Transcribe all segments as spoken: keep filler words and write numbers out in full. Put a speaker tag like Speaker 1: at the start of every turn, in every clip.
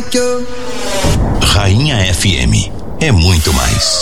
Speaker 1: like you.
Speaker 2: Rainha F M é muito mais.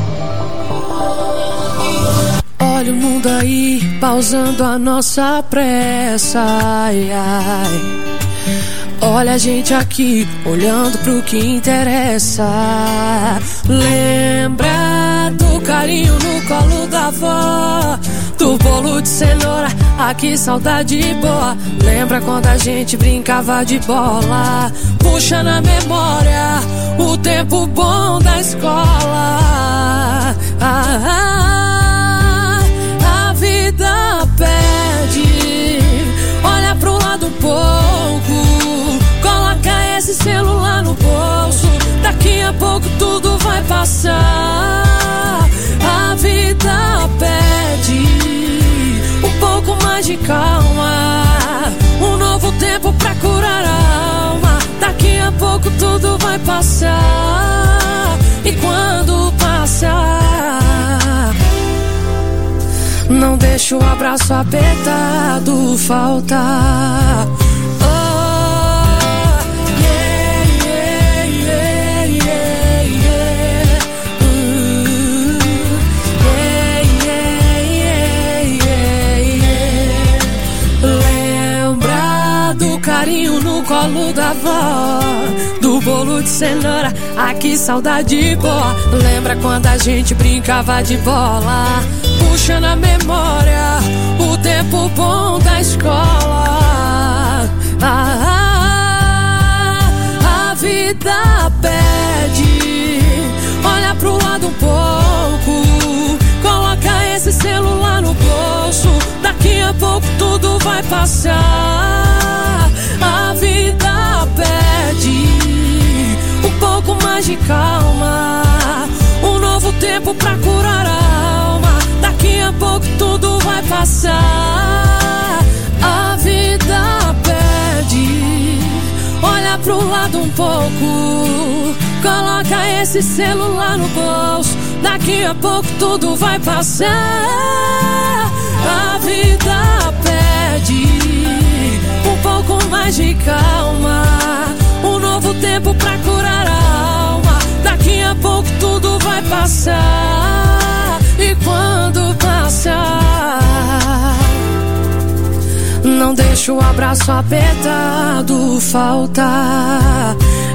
Speaker 3: Olha o mundo aí, pausando a nossa pressa, ai, ai. Olha a gente aqui, olhando pro que interessa. Lembra do carinho no colo da avó, do bolo de cenoura, aqui saudade boa. Lembra quando a gente brincava de bola? Puxa na memória o tempo bom da escola. Ah, ah, a vida pede, olha pro lado um pouco, coloca esse celular no bolso. Daqui a pouco tudo vai passar. A vida pede um pouco mais de calma, um novo tempo pra curar a alma. Daqui a pouco tudo vai passar. E quando passar, não deixa o abraço apertado faltar. Carinho no colo da avó, do bolo de cenoura, aqui saudade boa. Lembra quando a gente brincava de bola? Puxa na memória o tempo bom da escola. Ah, ah, a vida pede, olha pro lado um pouco, coloca esse celular no bolso. Daqui a pouco tudo vai passar. A vida pede um pouco mais de calma, um novo tempo pra curar a alma. Daqui a pouco tudo vai passar. A vida pede, olha pro lado um pouco, coloca esse celular no bolso. Daqui a pouco tudo vai passar. A vida pede um pouco mais de calma, um novo tempo pra curar a alma. Daqui a pouco tudo vai passar. E quando passar, não deixa o abraço apertado faltar.